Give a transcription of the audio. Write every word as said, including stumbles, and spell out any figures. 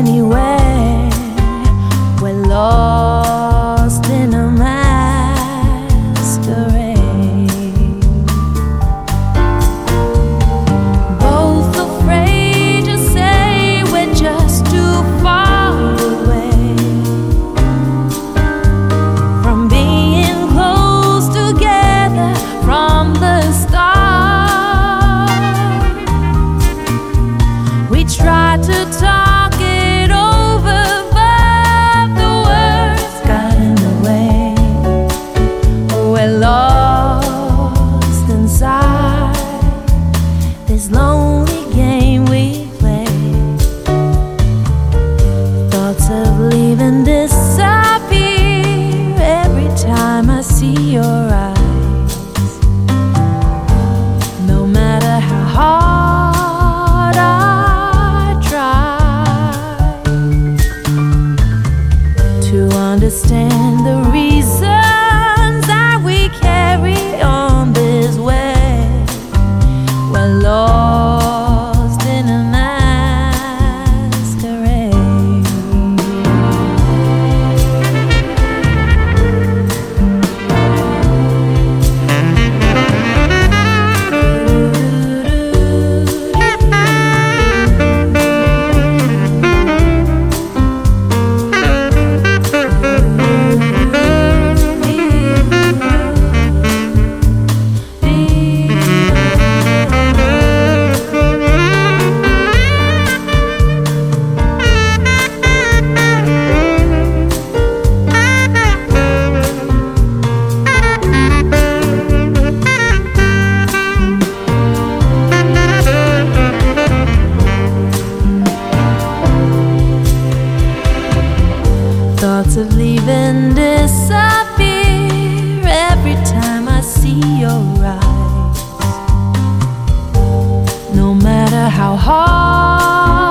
anywhere. We're lost in a masquerade, both afraid to say we're just too far away from being close together from the start. We try to talk it over, but the words got in the way. We're lost inside this lonely game we play. Thoughts of leaving disappear every time I see your eyes. No matter how hard I try to understand the reasons that we carry on this way. We're lost in a masquerade. Thoughts of leaving disappear every time I see your eyes. No matter how hard